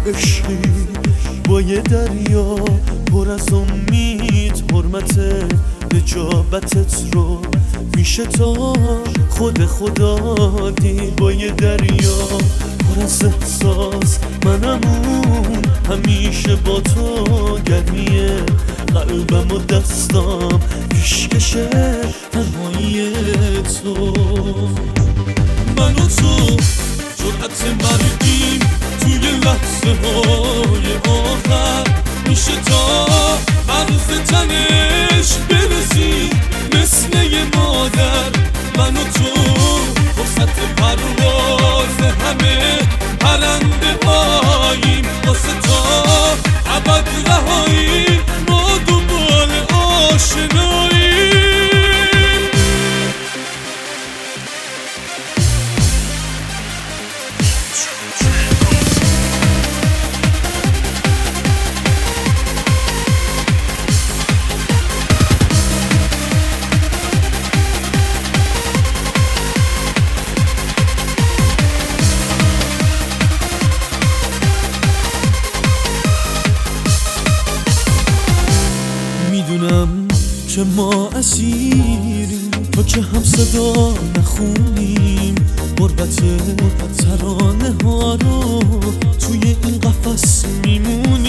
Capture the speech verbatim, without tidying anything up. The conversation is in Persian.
عشقی با یه دریا پر از امید، حرمت نجابتت رو میشه تا خود خدا دید. با یه دریا پر از احساس، منم اون همیشه با تو، گرمی قلبم و دستام پیشکش تنهایی تو. من و تو جرأت مرگیم توی لحظه های آخر، میشه تا مرز تنش برسی مثل یه مادر. من و تو فرصت پرواز همه پرنده هاییم، واسه تا ابد رهایی ما دنبال آشناییم. میدونم که ما اسیریم، تو که هم صدا نخونیم، غربت ترانه ها رو توی این قفس میمونیم.